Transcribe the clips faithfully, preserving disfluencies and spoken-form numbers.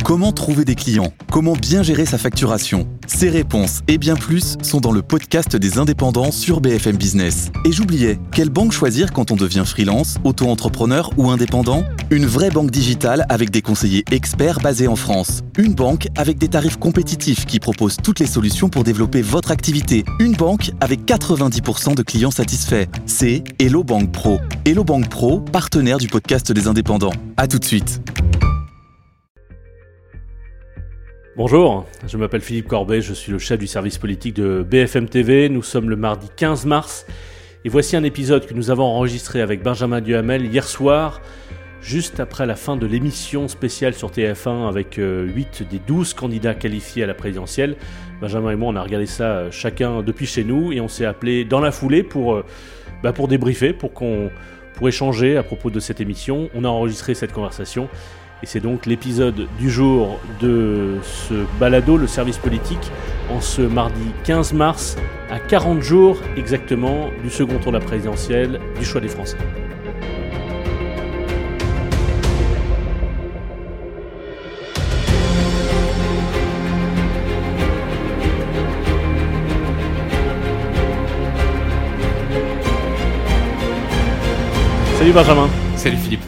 Comment trouver des clients ? Comment bien gérer sa facturation ? Ces réponses et bien plus sont dans le podcast des indépendants sur B F M Business. Et j'oubliais, quelle banque choisir quand on devient freelance, auto-entrepreneur ou indépendant ? Une vraie banque digitale avec des conseillers experts basés en France. Une banque avec des tarifs compétitifs qui propose toutes les solutions pour développer votre activité. Une banque avec quatre-vingt-dix pour cent de clients satisfaits. C'est Hello Bank Pro. Hello Bank Pro, partenaire du podcast des indépendants. À tout de suite. Bonjour, je m'appelle Philippe Corbet, je suis le chef du service politique de B F M T V. Nous sommes le mardi quinze mars et voici un épisode que nous avons enregistré avec Benjamin Duhamel hier soir, juste après la fin de l'émission spéciale sur T F un avec euh, huit des douze candidats qualifiés à la présidentielle. Benjamin et moi, on a regardé ça euh, chacun depuis chez nous et on s'est appelé dans la foulée pour, euh, bah, pour débriefer, pour, qu'on, pour échanger à propos de cette émission. On a enregistré cette conversation. Et c'est donc l'épisode du jour de ce balado, le service politique, en ce mardi quinze mars, à quarante jours exactement du second tour de la présidentielle, du choix des Français. Salut Benjamin. Salut Philippe.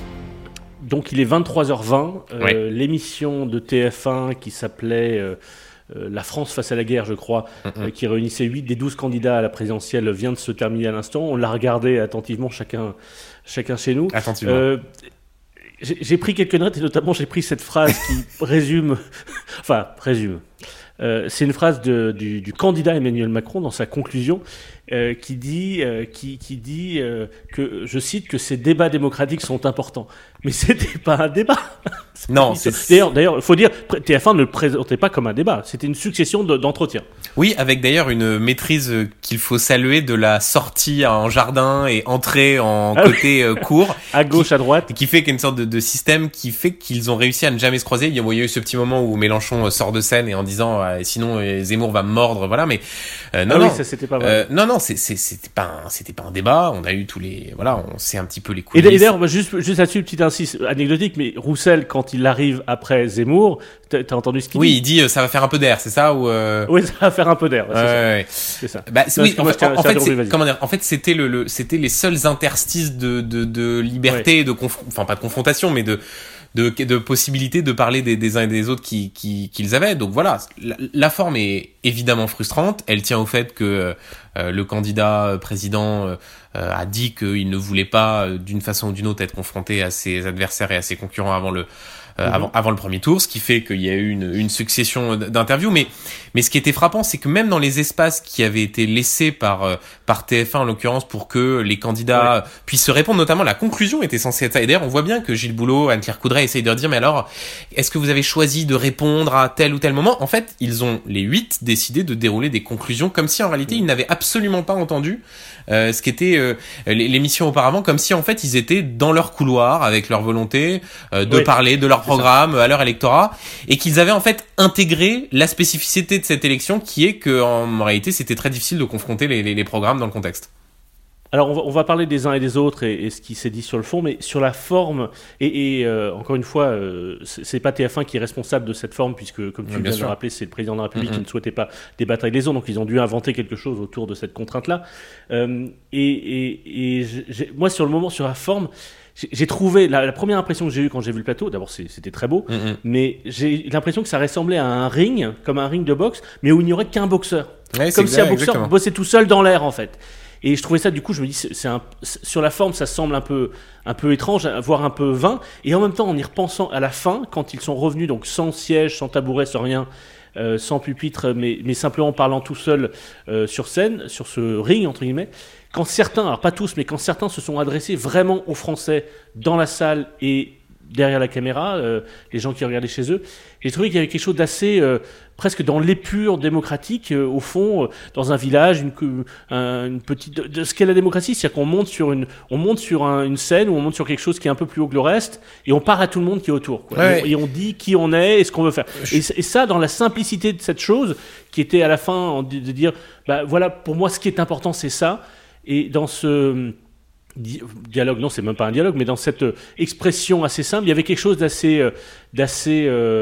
Donc il est vingt-trois heures vingt, euh, ouais. L'émission de T F un qui s'appelait euh, euh, La France face à la guerre, je crois, mm-hmm. euh, qui réunissait huit des douze candidats à la présidentielle, vient de se terminer à l'instant. On l'a regardé attentivement, chacun, chacun chez nous. Attentivement. Euh, j'ai, j'ai pris quelques notes et notamment j'ai pris cette phrase qui résume, enfin résume. Euh, c'est une phrase de, du, du candidat Emmanuel Macron dans sa conclusion euh, qui dit, euh, qui, qui dit euh, que, je cite, que ces débats démocratiques sont importants. Mais c'était pas un débat. Non. C'est... D'ailleurs, d'ailleurs, il faut dire, T F un ne le présentait pas comme un débat. C'était une succession de, d'entretiens. Oui, avec d'ailleurs une maîtrise qu'il faut saluer de la sortie en jardin et entrée en ah côté oui. court. À gauche, qui, à droite. Qui fait qu'il y a une sorte de, de système qui fait qu'ils ont réussi à ne jamais se croiser. Il y a eu ce petit moment où Mélenchon sort de scène et en disant euh, sinon Zemmour va me mordre, voilà. Mais euh, non, ah non, oui, ça c'était pas vrai. Euh, non, non, c'est, c'est, c'était pas, un, c'était pas un débat. On a eu tous les, voilà, on sait un petit peu les coulisses. Et d'ailleurs, juste, juste là-dessus, petite insiste anecdotique, mais Roussel, quand il arrive après Zemmour, t'as, t'as entendu ce qu'il oui, dit ? Oui, il dit euh, ça va faire un peu d'air, c'est ça ou euh... Oui, ça va faire un peu d'air. C'est, ouais, ça. Ouais. c'est ça. Bah, c'est, non, oui, en, moi, en, en, en fait, c'est, vas-y. comment dire, en fait, c'était le, le, c'était les seuls interstices de, de, de liberté, ouais. de conf... enfin pas de confrontation, mais de de, de possibilité de parler des, des uns et des autres qui, qui, qu'ils avaient. Donc voilà, la, la forme est évidemment frustrante. Elle tient au fait que euh, le candidat président euh, a dit qu'il ne voulait pas, euh, d'une façon ou d'une autre, être confronté à ses adversaires et à ses concurrents avant le Euh, mmh. avant, avant le premier tour, ce qui fait qu'il y a eu une, une succession d'interviews. Mais, mais ce qui était frappant, c'est que même dans les espaces qui avaient été laissés par, euh, par T F un en l'occurrence pour que les candidats ouais. puissent se répondre, notamment la conclusion était censée être ça. Et d'ailleurs, on voit bien que Gilles Boulot, Anne-Claire Coudray essayent de leur dire, mais alors, est-ce que vous avez choisi de répondre à tel ou tel moment ? En fait, ils ont, les huit, décidé de dérouler des conclusions comme si en réalité, ils n'avaient absolument pas entendu euh, ce qu'était euh, l'émission auparavant, comme si en fait, ils étaient dans leur couloir avec leur volonté euh, de oui. parler de leur programme à leur électorat et qu'ils avaient en fait intégré la spécificité de cette élection qui est que en réalité c'était très difficile de confronter les, les, les programmes dans le contexte. Alors on va, on va parler des uns et des autres et, et ce qui s'est dit sur le fond, mais sur la forme et, et euh, encore une fois euh, c'est, c'est pas T F un qui est responsable de cette forme puisque comme tu oui, viens de le rappeler c'est le président de la République mm-hmm. qui ne souhaitait pas débattre avec les autres, donc ils ont dû inventer quelque chose autour de cette contrainte là euh, et, et, et j'ai, moi sur le moment sur la forme j'ai trouvé, la, la première impression que j'ai eue quand j'ai vu le plateau, d'abord c'est, c'était très beau, mm-hmm. mais j'ai l'impression que ça ressemblait à un ring, comme un ring de boxe, mais où il n'y aurait qu'un boxeur. Ouais, comme exact, si un boxeur exactement. bossait tout seul dans l'air en fait. Et je trouvais ça, du coup, je me dis, c'est, c'est un, c'est, sur la forme, ça semble un peu, un peu étrange, voire un peu vain. Et en même temps, en y repensant à la fin, quand ils sont revenus, donc sans siège, sans tabouret, sans rien, euh, sans pupitre, mais, mais simplement parlant tout seul euh, sur scène, sur ce ring, entre guillemets, quand certains, alors pas tous, mais quand certains se sont adressés vraiment aux Français dans la salle et derrière la caméra, euh, les gens qui regardaient chez eux, j'ai trouvé qu'il y avait quelque chose d'assez euh, presque dans l'épure démocratique, euh, au fond, euh, dans un village, une, un, une petite de, de ce qu'est la démocratie, c'est-à-dire qu'on monte sur une, on monte sur un, une scène ou on monte sur quelque chose qui est un peu plus haut que le reste, et on part à tout le monde qui est autour, quoi. Ouais. Et, on, et on dit qui on est et ce qu'on veut faire. Je... Et, et ça, dans la simplicité de cette chose, qui était à la fin de, de dire, bah voilà, pour moi, ce qui est important, c'est ça. Et dans ce dialogue, non, c'est même pas un dialogue, mais dans cette expression assez simple, il y avait quelque chose d'assez, d'assez, euh,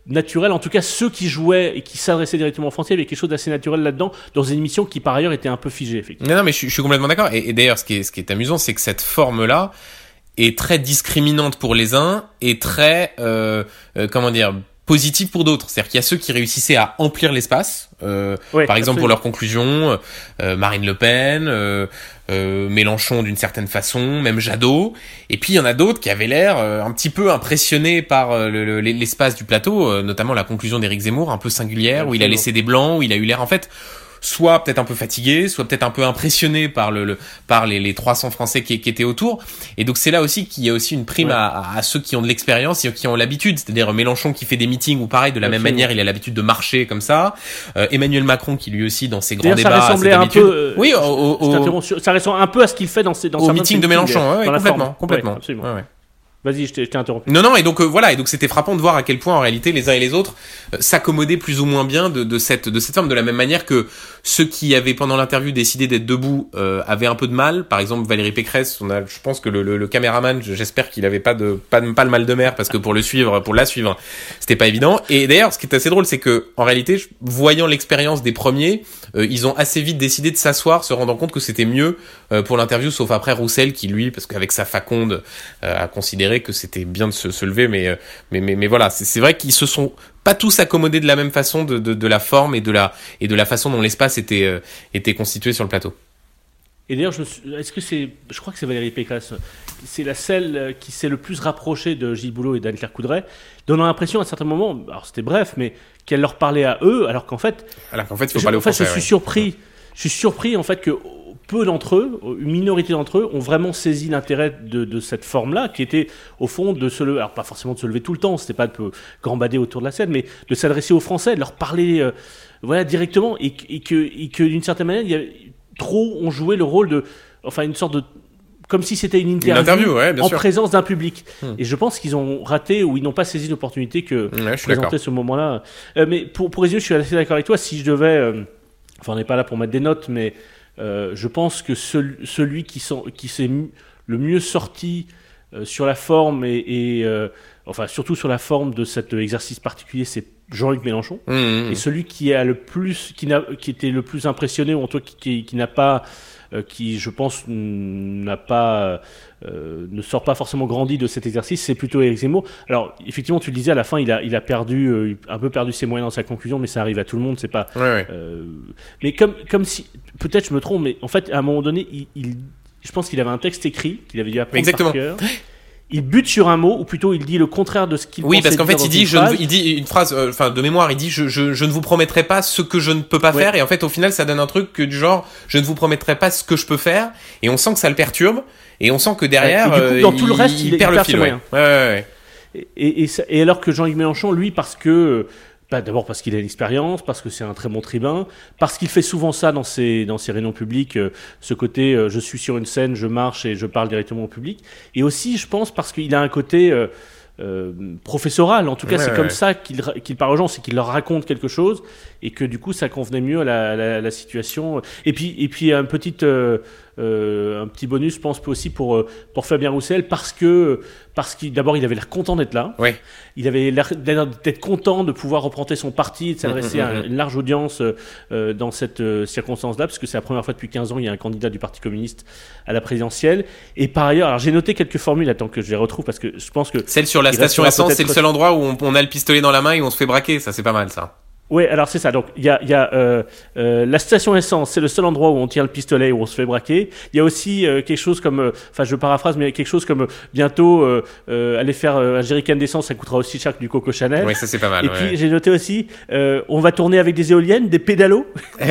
naturel, en tout cas ceux qui jouaient et qui s'adressaient directement aux Français, il y avait quelque chose d'assez naturel là-dedans, dans une émission qui par ailleurs était un peu figée, effectivement. Non, non, mais je, je suis complètement d'accord. Et, et d'ailleurs, ce qui est, ce qui est amusant, c'est que cette forme-là est très discriminante pour les uns et très, euh, euh, comment dire, positive pour d'autres. C'est-à-dire qu'il y a ceux qui réussissaient à emplir l'espace, euh, ouais, par exemple absolument. pour leurs conclusions, euh, Marine Le Pen, euh, euh, Mélenchon d'une certaine façon, même Jadot. Et puis il y en a d'autres qui avaient l'air euh, un petit peu impressionnés par euh, le, le, l'espace du plateau, euh, notamment la conclusion d'Éric Zemmour, un peu singulière, absolument. Où il a laissé des blancs, où il a eu l'air en fait soit peut-être un peu fatigué, soit peut-être un peu impressionné par le, le par les, les trois cents Français qui, qui étaient autour. Et donc c'est là aussi qu'il y a aussi une prime ouais. à, à ceux qui ont de l'expérience et qui ont l'habitude. C'est-à-dire Mélenchon qui fait des meetings où pareil, de la Absolument. Même manière, il a l'habitude de marcher comme ça. Euh, Emmanuel Macron qui lui aussi dans ses grands D'ailleurs, débats, ça ressemblait un peu. Euh, oui, au, au, au, ça ressemble un peu à ce qu'il fait dans ses dans au meeting de Mélenchon, ouais, dans complètement, la complètement. Ouais, absolument. Ouais, ouais. Vas-y, je t'ai, je t'ai interrompu. Non, non, et donc euh, voilà, et donc c'était frappant de voir à quel point en réalité les uns et les autres euh, s'accommodaient plus ou moins bien de, de cette de cette forme, de la même manière que ceux qui avaient pendant l'interview décidé d'être debout euh, avaient un peu de mal. Par exemple, Valérie Pécresse, on a, je pense que le, le, le caméraman, j'espère qu'il avait pas de pas, pas le mal de mer parce que pour le suivre, pour la suivre, c'était pas évident. Et d'ailleurs, ce qui est assez drôle, c'est que en réalité, voyant l'expérience des premiers, euh, ils ont assez vite décidé de s'asseoir, se rendant compte que c'était mieux euh, pour l'interview, sauf après Roussel qui lui, parce qu'avec sa faconde, euh, a considéré que c'était bien de se, se lever, mais, mais, mais, mais voilà, c'est, c'est vrai qu'ils se sont pas tous accommodés de la même façon de, de, de la forme et de la, et de la façon dont l'espace était, euh, était constitué sur le plateau. Et d'ailleurs, je me suis, est-ce que c'est, je crois que c'est Valérie Pécresse, c'est la celle qui s'est le plus rapprochée de Gilles Boulot et d'Anne-Claire Coudray, donnant l'impression à un certain moment, alors c'était bref, mais qu'elle leur parlait à eux, alors qu'en fait, alors qu'en fait, il faut je, parler aux en fait, Français. je suis ouais. surpris, je suis surpris en fait que peu d'entre eux, une minorité d'entre eux, ont vraiment saisi l'intérêt de, de cette forme-là, qui était au fond de se lever, alors pas forcément de se lever tout le temps, c'était pas de gambader autour de la scène, mais de s'adresser aux Français, de leur parler, euh, voilà, directement, et, et que, et que d'une certaine manière, il y avait, trop ont joué le rôle de, enfin une sorte de, comme si c'était une interview, une interview ouais, bien en sûr. présence d'un public. Hmm. Et je pense qu'ils ont raté ou ils n'ont pas saisi l'opportunité que ouais, présentait ce moment-là. Euh, mais pour, pour résumer, je suis assez d'accord avec toi. Si je devais, euh, enfin on n'est pas là pour mettre des notes, mais Euh, je pense que celui, celui qui, sont, qui s'est le mieux sorti euh, sur la forme et, et euh, enfin surtout sur la forme de cet exercice particulier, c'est Jean-Luc Mélenchon. Mmh, mmh. Et celui qui a le plus, qui, n'a, qui était le plus impressionné, ou en tout cas qui, qui, qui n'a pas, euh, qui je pense n'a pas, euh, ne sort pas forcément grandi de cet exercice, c'est plutôt Éric Zemmour. Alors effectivement, tu le disais, à la fin, il a, il a perdu, euh, un peu perdu ses moyens dans sa conclusion, mais ça arrive à tout le monde, c'est pas. Ouais, ouais. Euh, mais comme, comme si, peut-être je me trompe, mais en fait, à un moment donné, il, il je pense qu'il avait un texte écrit qu'il avait dû apprendre Exactement. par cœur. Il bute sur un mot, ou plutôt il dit le contraire de ce qu'il oui, pensait parce qu'en fait, dire il dit, dans je une ne, phrase. il dit une phrase, enfin, euh, de mémoire, il dit, je, je, je ne vous promettrai pas ce que je ne peux pas Ouais. faire. Et en fait, au final, ça donne un truc que du genre, je ne vous promettrai pas ce que je peux faire. Et on sent que ça le perturbe. Et on sent que derrière, Ouais. Et du coup, euh, dans il, tout le reste, il, il, perd il le perd fil. ses Ouais. moyens. Ouais, ouais, ouais. Et, et, ça- et alors que Jean-Luc Mélenchon, lui, parce que, bah, d'abord parce qu'il a une expérience, parce que c'est un très bon tribun, parce qu'il fait souvent ça dans ses, dans ses réunions publiques, euh, ce côté euh, je suis sur une scène, je marche et je parle directement au public. Et aussi, je pense, parce qu'il a un côté euh, euh, professoral, en tout cas, Ouais, c'est ouais, comme ouais. ça qu'il, ra- qu'il parle aux gens, c'est qu'il leur raconte quelque chose et que du coup, ça convenait mieux à la, la, la situation. Et puis, et puis un petit, euh, euh, un petit bonus, je pense, aussi pour, euh, pour Fabien Roussel, parce que, parce qu'il, d'abord, il avait l'air content d'être là. Ouais. Il avait l'air d'être content de pouvoir représenter son parti et de s'adresser Mmh, mmh, à mmh. une large audience euh, dans cette euh, circonstance-là, parce que c'est la première fois depuis quinze ans il y a un candidat du Parti communiste à la présidentielle. Et par ailleurs, alors j'ai noté quelques formules, attends que je les retrouve, parce que je pense que... Celle sur la Il station restera essence, c'est le peut-être- seul endroit où on, on a le pistolet dans la main et on se fait braquer. Ça, c'est pas mal, ça. Oui, alors c'est ça. Donc il y a, il y a euh, euh, la station essence, c'est le seul endroit où on tient le pistolet, où on se fait braquer. Il y a aussi euh, quelque chose comme, euh, enfin je paraphrase, mais quelque chose comme euh, bientôt euh, euh, aller faire euh, un jerrycan d'essence, ça coûtera aussi cher que du Coco Chanel. Oui, ça, c'est pas mal. Et ouais. puis j'ai noté aussi, euh, on va tourner avec des éoliennes, des pédalos.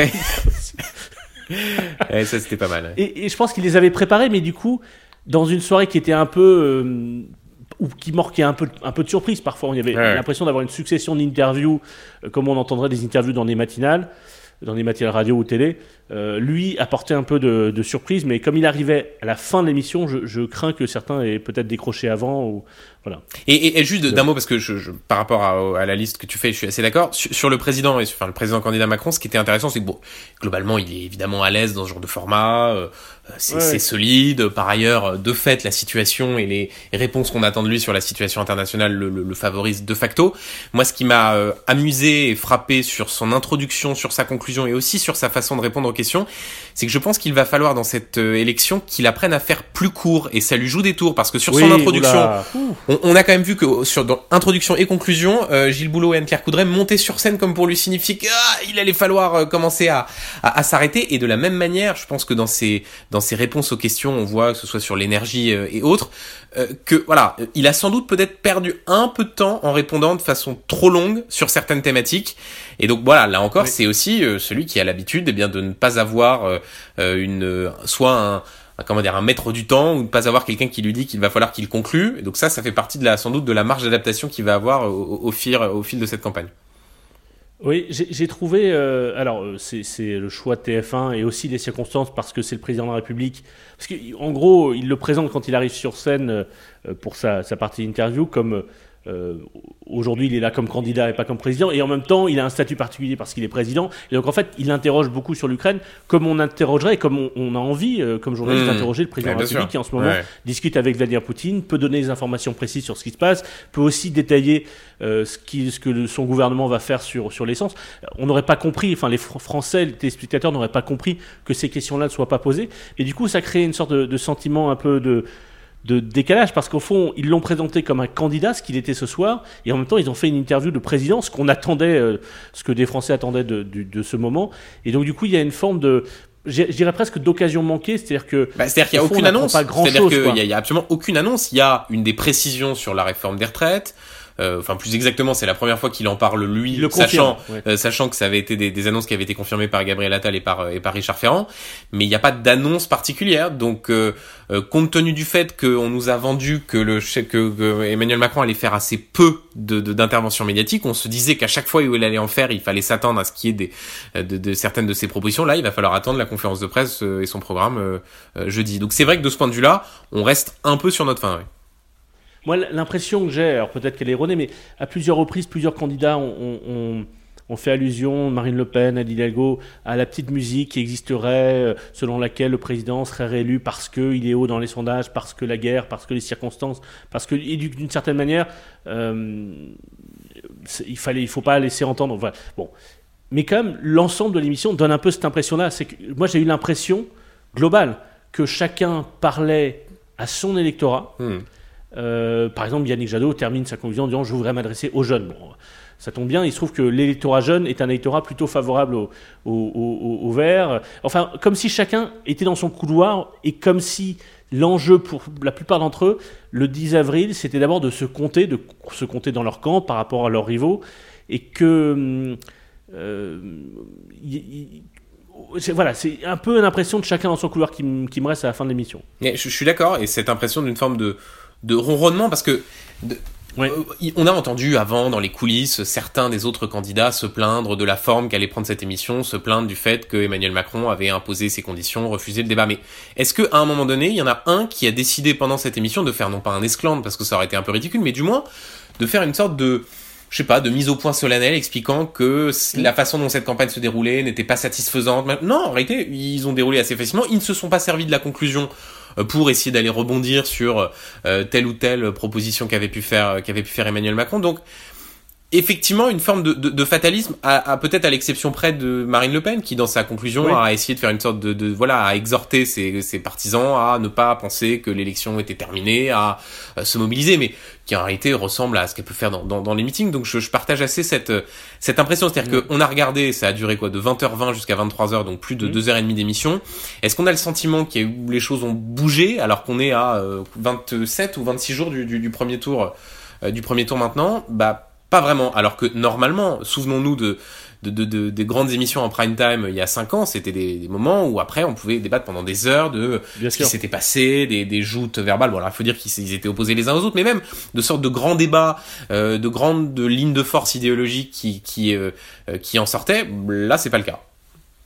Ouais, ça, c'était pas mal. ouais. Et, et je pense qu'ils les avaient préparés, mais du coup, dans une soirée qui était un peu... euh, ou qui marquait un peu, un peu de surprise parfois. On y avait Ouais. l'impression d'avoir une succession d'interviews, euh, comme on entendrait des interviews dans les matinales, dans les matinales radio ou télé. euh, lui apportait un peu de, de surprise, mais comme il arrivait à la fin de l'émission, je, je crains que certains aient peut-être décroché avant. Ou, voilà. Et, et, et juste d'un mot, parce que je, je, par rapport à, à la liste que tu fais, je suis assez d'accord. Sur, sur le président, et sur, enfin, le président candidat Macron, ce qui était intéressant, c'est que bon, globalement, il est évidemment à l'aise dans ce genre de format, euh, c'est, ouais. c'est solide. Par ailleurs, de fait, la situation et les réponses qu'on attend de lui sur la situation internationale le, le, le favorisent de facto. Moi, ce qui m'a euh, amusé et frappé sur son introduction, sur sa conclusion et aussi sur sa façon de répondre aux questions, c'est que je pense qu'il va falloir dans cette euh, élection qu'il apprenne à faire plus court, et ça lui joue des tours, parce que sur oui, son introduction, on, on a quand même vu que sur dans introduction et conclusion, euh, Gilles Boulot et Anne-Claire Coudray montaient sur scène comme pour lui signifier qu'il ah, allait falloir euh, commencer à, à, à s'arrêter. Et de la même manière, je pense que dans ses dans ses réponses aux questions, on voit que ce soit sur l'énergie euh, et autres, euh, que voilà, il a sans doute peut-être perdu un peu de temps en répondant de façon trop longue sur certaines thématiques. Et donc voilà, là encore, oui. c'est aussi euh, celui qui a l'habitude, eh bien, de ne pas avoir euh, une euh, soit un, un comment dire un maître du temps, ou de ne pas avoir quelqu'un qui lui dit qu'il va falloir qu'il conclue. Et donc ça, ça fait partie de la sans doute de la marge d'adaptation qu'il va avoir au, au fil au fil de cette campagne. Oui, j'ai, j'ai trouvé. Euh, alors, c'est, c'est le choix de T F un et aussi les circonstances, parce que c'est le président de la République. Parce qu'en gros, il le présente quand il arrive sur scène euh, pour sa, sa partie interview comme. Euh, aujourd'hui il est là comme candidat et pas comme président, et en même temps il a un statut particulier parce qu'il est président, et donc en fait il interroge beaucoup sur l'Ukraine, comme on interrogerait, comme on, on a envie euh, comme journaliste mmh. d'interroger le président ouais, de la République, qui en ce moment ouais. discute avec Vladimir Poutine, peut donner des informations précises sur ce qui se passe, peut aussi détailler euh, ce, qui, ce que le, son gouvernement va faire sur, sur l'essence. On n'aurait pas compris, enfin les fr- Français, les téléspectateurs n'auraient pas compris que ces questions-là ne soient pas posées, et du coup ça crée une sorte de, de sentiment un peu de de décalage, parce qu'au fond ils l'ont présenté comme un candidat, ce qu'il était ce soir, et en même temps ils ont fait une interview de président, ce qu'on attendait, euh, ce que des Français attendaient de, de, de ce moment, et donc du coup il y a une forme de, je dirais presque d'occasion manquée, c'est-à-dire que bah, c'est-à-dire qu'il n'y a aucune annonce, c'est-à-dire qu'il n'y a, a absolument aucune annonce. Il y a une des précisions sur la réforme des retraites. Euh, enfin, plus exactement, c'est la première fois qu'il en parle lui, le sachant, ouais. euh, sachant que ça avait été des, des annonces qui avaient été confirmées par Gabriel Attal et par, et par Richard Ferrand, mais il n'y a pas d'annonce particulière. Donc, euh, euh, compte tenu du fait qu'on nous a vendu que le que, que Emmanuel Macron allait faire assez peu de, de d'interventions médiatiques, on se disait qu'à chaque fois où il allait en faire, il fallait s'attendre à ce qu'il y ait des, de, de certaines de ses propositions. Là, il va falloir attendre la conférence de presse et son programme euh, euh, jeudi. Donc, c'est vrai que de ce point de vue-là, on reste un peu sur notre fin. Ouais. Moi, l'impression que j'ai, alors peut-être qu'elle est erronée, mais à plusieurs reprises, plusieurs candidats ont, ont, ont fait allusion, Marine Le Pen, Anne Hidalgo, à la petite musique qui existerait, selon laquelle le président serait réélu parce qu'il est haut dans les sondages, parce que la guerre, parce que les circonstances, parce que, et d'une certaine manière, euh, il fallait, il faut pas laisser entendre. Voilà. Bon. Mais quand même, l'ensemble de l'émission donne un peu cette impression-là. C'est que, moi, j'ai eu l'impression globale que chacun parlait à son électorat. Mmh. Euh, par exemple, Yannick Jadot termine sa conclusion en disant « Je voudrais m'adresser aux jeunes ». Bon, ça tombe bien, il se trouve que l'électorat jeune est un électorat plutôt favorable au, au, au, au vert. Enfin, comme si chacun était dans son couloir, et comme si l'enjeu pour la plupart d'entre eux, le dix avril, c'était d'abord de se compter, de se compter dans leur camp par rapport à leurs rivaux, et que... Euh, y, y, C'est, voilà, c'est un peu l'impression de chacun dans son couloir qui, m- qui me reste à la fin de l'émission. Je, je suis d'accord, et cette impression d'une forme de, de ronronnement, parce que de, ouais. euh, on a entendu avant dans les coulisses certains des autres candidats se plaindre de la forme qu'allait prendre cette émission, se plaindre du fait que Emmanuel Macron avait imposé ses conditions, refusé le débat. Mais est-ce qu'à un moment donné, il y en a un qui a décidé pendant cette émission de faire non pas un esclandre, parce que ça aurait été un peu ridicule, mais du moins de faire une sorte de... je sais pas, de mise au point solennelle expliquant que la façon dont cette campagne se déroulait n'était pas satisfaisante. Non, en réalité, ils ont déroulé assez facilement. Ils ne se sont pas servis de la conclusion pour essayer d'aller rebondir sur euh, telle ou telle proposition qu'avait pu faire, qu'avait pu faire Emmanuel Macron. Donc, effectivement, une forme de, de, de fatalisme, à, à peut-être à l'exception près de Marine Le Pen, qui dans sa conclusion oui. a essayé de faire une sorte de, de voilà, à exhorter ses, ses partisans à ne pas penser que l'élection était terminée, à, à se mobiliser, mais qui en réalité ressemble à ce qu'elle peut faire dans, dans, dans les meetings. Donc je, je partage assez cette, cette impression, c'est-à-dire mmh. qu'on a regardé, ça a duré quoi, de vingt heures vingt jusqu'à vingt-trois heures, donc plus de mmh. deux heures trente d'émission. Est-ce qu'on a le sentiment qu'il y a eu, les choses ont bougé alors qu'on est à euh, vingt-sept ou vingt-six jours du, du, du premier tour, euh, du premier tour maintenant? Bah pas vraiment, alors que normalement, souvenons-nous de, de, de, de des grandes émissions en prime time il y a cinq ans, c'était des, des moments où après on pouvait débattre pendant des heures de Bien ce sûr. qui s'était passé, des, des joutes verbales. Bon, alors il faut dire qu'ils étaient opposés les uns aux autres, mais même de sortes de grands débats, euh, de grandes de lignes de force idéologiques qui qui euh, qui en sortaient. Là, c'est pas le cas.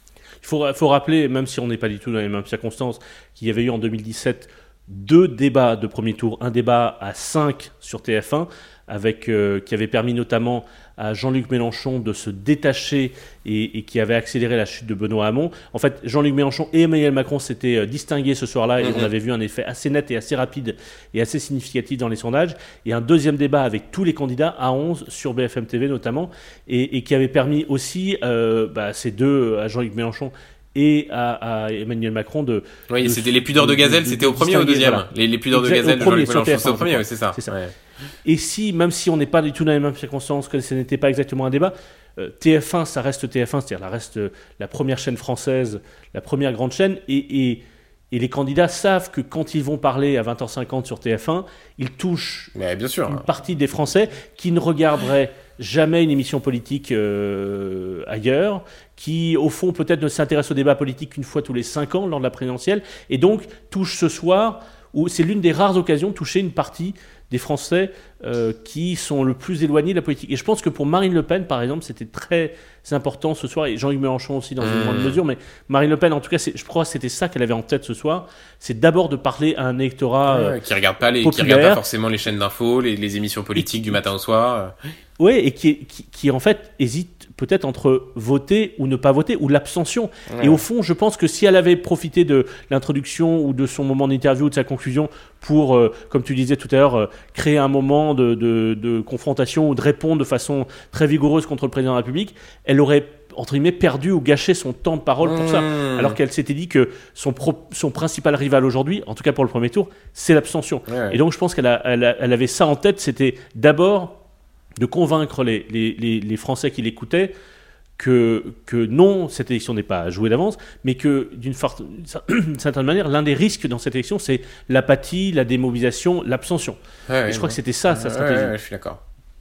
Il faut, faut rappeler, même si on n'est pas du tout dans les mêmes circonstances, qu'il y avait eu en deux mille dix-sept deux débats de premier tour, un débat à cinq sur T F un, avec, euh, qui avait permis notamment à Jean-Luc Mélenchon de se détacher et, et qui avait accéléré la chute de Benoît Hamon. En fait, Jean-Luc Mélenchon et Emmanuel Macron s'étaient euh, distingués ce soir-là et mmh. on avait vu un effet assez net et assez rapide et assez significatif dans les sondages. Et un deuxième débat avec tous les candidats à onze sur B F M T V notamment et, et qui avait permis aussi euh, bah, ces deux, à Jean-Luc Mélenchon et à, à Emmanuel Macron de... Oui, de, c'était les pudeurs de, de Gazelle, de, c'était de, au premier ou au deuxième voilà. les, les pudeurs de Gazelle de Jean-Luc Mélenchon, c'était au premier, oui, c'est ça. C'est ça. Ouais. Et si, même si on n'est pas du tout dans les mêmes circonstances, que ce n'était pas exactement un débat, euh, T F un, ça reste T F un, c'est-à-dire ça reste euh, la première chaîne française, la première grande chaîne, et, et, et les candidats savent que quand ils vont parler à vingt heures cinquante sur T F un, ils touchent Mais bien sûr, une hein. partie des Français qui ne regarderaient jamais une émission politique euh, ailleurs, qui au fond peut-être ne s'intéresse au débat politique qu'une fois tous les cinq ans lors de la présidentielle, et donc touche ce soir, où c'est l'une des rares occasions de toucher une partie des Français euh, qui sont le plus éloignés de la politique. Et je pense que pour Marine Le Pen, par exemple, c'était très important ce soir, et Jean-Luc Mélenchon aussi dans une mmh. grande mesure, mais Marine Le Pen, en tout cas, c'est, je crois que c'était ça qu'elle avait en tête ce soir, c'est d'abord de parler à un électorat ouais, euh, qui regarde pas les, populaire, qui regarde pas forcément les chaînes d'infos, les, les émissions politiques qui, du matin au soir. Oui, et qui, qui, qui en fait hésite peut-être entre voter ou ne pas voter, ou l'abstention. Ouais. Et au fond, je pense que si elle avait profité de l'introduction ou de son moment d'interview ou de sa conclusion pour, euh, comme tu disais tout à l'heure, euh, créer un moment de, de, de confrontation ou de répondre de façon très vigoureuse contre le président de la République, elle aurait entre guillemets perdu ou gâché son temps de parole pour mmh. ça, alors qu'elle s'était dit que son, pro, son principal rival aujourd'hui, en tout cas pour le premier tour, c'est l'abstention. Ouais. Et donc je pense qu'elle a, elle a, elle avait ça en tête, c'était d'abord de convaincre les, les, les, les Français qui l'écoutaient que, que non, cette élection n'est pas jouée d'avance, mais que d'une, for- d'une certaine manière, l'un des risques dans cette élection, c'est l'apathie, la démobilisation, l'abstention. Ouais, Et ouais, je crois ouais. que c'était ça, sa stratégie. Ouais, ouais, je suis d'accord.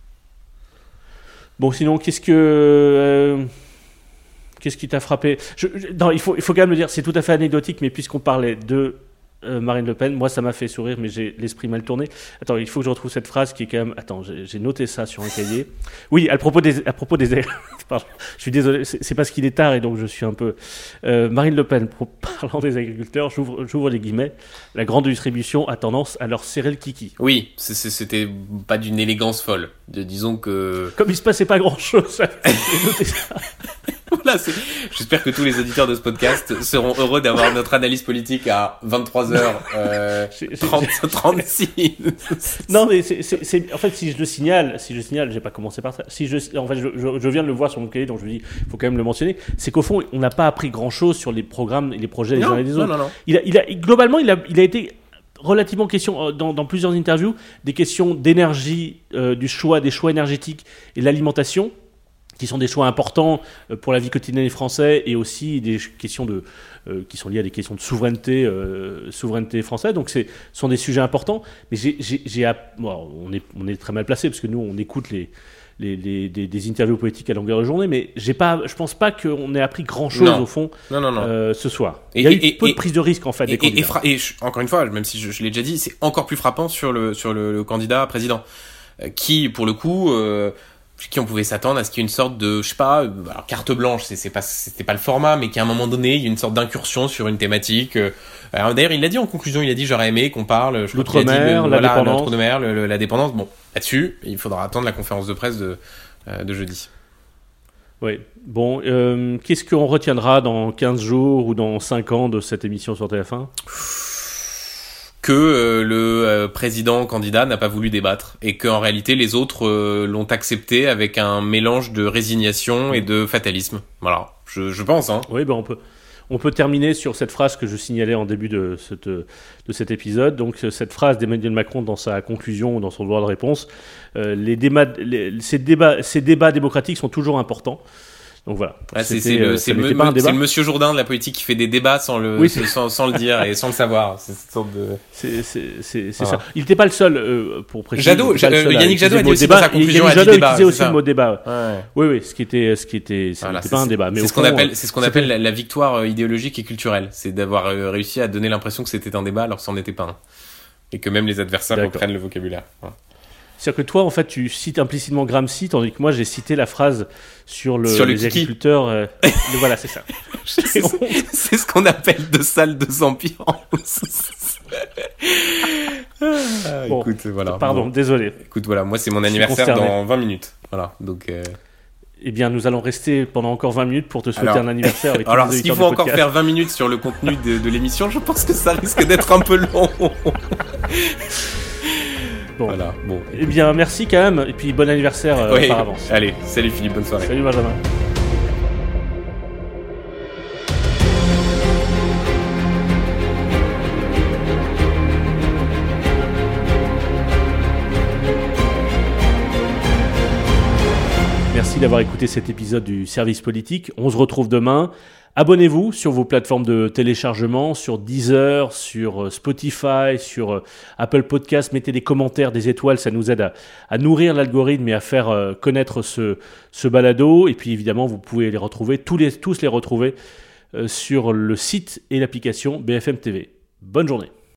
Bon, sinon, qu'est-ce que... Euh, qu'est-ce qui t'a frappé je, je, non, il faut, il faut quand même le dire, c'est tout à fait anecdotique, mais puisqu'on parlait de... Euh, Marine Le Pen, moi ça m'a fait sourire, mais j'ai l'esprit mal tourné. Attends, il faut que je retrouve cette phrase qui est quand même... Attends, j'ai, j'ai noté ça sur un cahier. Oui, à propos des... À propos des... Pardon, je suis désolé, c'est, c'est parce qu'il est tard et donc je suis un peu... Euh, Marine Le Pen, parlant des agriculteurs, j'ouvre, j'ouvre les guillemets, la grande distribution a tendance à leur serrer le kiki. Oui, c'est, c'est, c'était pas d'une élégance folle. De, disons que... Comme il se passait pas grand-chose, j'ai noté ça. Voilà, c'est... J'espère que tous les auditeurs de ce podcast seront heureux d'avoir notre analyse politique à vingt-trois heures euh, trente, trente-six. Non, mais c'est, c'est, c'est, en fait, si je le signale, si je le signale, j'ai pas commencé par ça. Si je, en fait, je, je, je viens de le voir sur mon cahier, donc je me dis, il faut quand même le mentionner. C'est qu'au fond, on n'a pas appris grand-chose sur les programmes et les projets des uns et des autres. Non, non, non. Il a, il a, globalement, il a, il a été relativement question dans, dans plusieurs interviews des questions d'énergie, euh, du choix, des choix énergétiques et de l'alimentation, qui sont des choix importants pour la vie quotidienne des Français, et aussi des questions de, euh, qui sont liées à des questions de souveraineté, euh, souveraineté française. Donc, c'est, ce sont des sujets importants. Mais j'ai, j'ai, j'ai, bon, on est, on est très mal placé parce que nous, on écoute les, les, les, des, des interviews politiques à longueur de journée. Mais j'ai pas, je pense pas qu'on ait appris grand-chose non. au fond non, non, non. Euh, ce soir. Et, Il y a eu et, peu et, de prise de risque en fait. Et, des candidats. et, et, fra- et je, encore une fois, même si je, je l'ai déjà dit, c'est encore plus frappant sur le sur le, le candidat président, euh, qui pour le coup. Euh, qui on pouvait s'attendre à ce qu'il y ait une sorte de, je sais pas, alors carte blanche, c'est, c'est pas, c'était pas le format, mais qu'à un moment donné, il y ait une sorte d'incursion sur une thématique. Alors, d'ailleurs, il l'a dit en conclusion, il a dit, j'aurais aimé qu'on parle, je l'outre-mer, crois qu'il a dit, le, la voilà, dépendance. l'outre-mer, le, le, la dépendance. Bon, là-dessus, il faudra attendre la conférence de presse de, euh, de jeudi. Oui. Bon, euh, qu'est-ce qu'on retiendra dans quinze jours ou dans cinq ans de cette émission sur T F un ? Que euh, le euh, président candidat n'a pas voulu débattre et qu'en réalité les autres euh, l'ont accepté avec un mélange de résignation et de fatalisme. Voilà, je, je pense. Hein. Oui, ben on peut, on peut terminer sur cette phrase que je signalais en début de, cette, de cet épisode. Donc cette phrase d'Emmanuel Macron dans sa conclusion ou dans son droit de réponse. Euh, les débats, les, ces, débats, ces débats démocratiques sont toujours importants. Donc voilà. Ah, c'est, c'est, le, c'est, me, me, c'est le monsieur Jourdain de la politique qui fait des débats sans le, oui, sans, sans le dire et sans le savoir. C'est cette sorte de. C'est, c'est, c'est, c'est voilà. Ça. Il n'était pas le seul euh, pour préciser. Jadot, Jadot euh, Yannick Jadot a dit aussi débat. dans sa conclusion. Yannick Jadot utilisait aussi ça. le mot débat. Ouais. Oui, oui, ce qui était, ce qui était, ce voilà, n'était pas un débat. Mais c'est, au ce qu'on fond, appelle, c'est ce qu'on appelle la, la victoire idéologique et culturelle. C'est d'avoir réussi à donner l'impression que c'était un débat alors que c'en n'était pas un. Et que même les adversaires D'accord. reprennent le vocabulaire. Voilà. C'est-à-dire que toi, en fait, tu cites implicitement Gramsci, tandis que moi, j'ai cité la phrase sur, le, sur le les kiki. agriculteurs. Euh, voilà, c'est ça. c'est, c'est ce qu'on appelle deux salles, deux ambiances. ah, bon, écoute, voilà. Pardon, bon. désolé. Écoute, voilà, moi, c'est mon anniversaire dans vingt minutes. Voilà, donc... Euh... Eh bien, nous allons rester pendant encore vingt minutes pour te souhaiter alors, un anniversaire avec tous alors, les s'il auditeurs faut du encore podcast. faire vingt minutes sur le contenu de, de l'émission, je pense que ça risque d'être un peu long. Bon. Voilà, bon. Eh bien, merci quand même, et puis bon anniversaire euh, oui. par avance. Allez, salut Philippe, bonne soirée. Salut Benjamin. Merci d'avoir écouté cet épisode du Service Politique. On se retrouve demain. Abonnez-vous sur vos plateformes de téléchargement, sur Deezer, sur Spotify, sur Apple Podcasts. Mettez des commentaires, des étoiles, ça nous aide à, à nourrir l'algorithme et à faire euh, connaître ce, ce balado. Et puis évidemment, vous pouvez les retrouver, tous les, tous les retrouver euh, sur le site et l'application B F M T V. Bonne journée.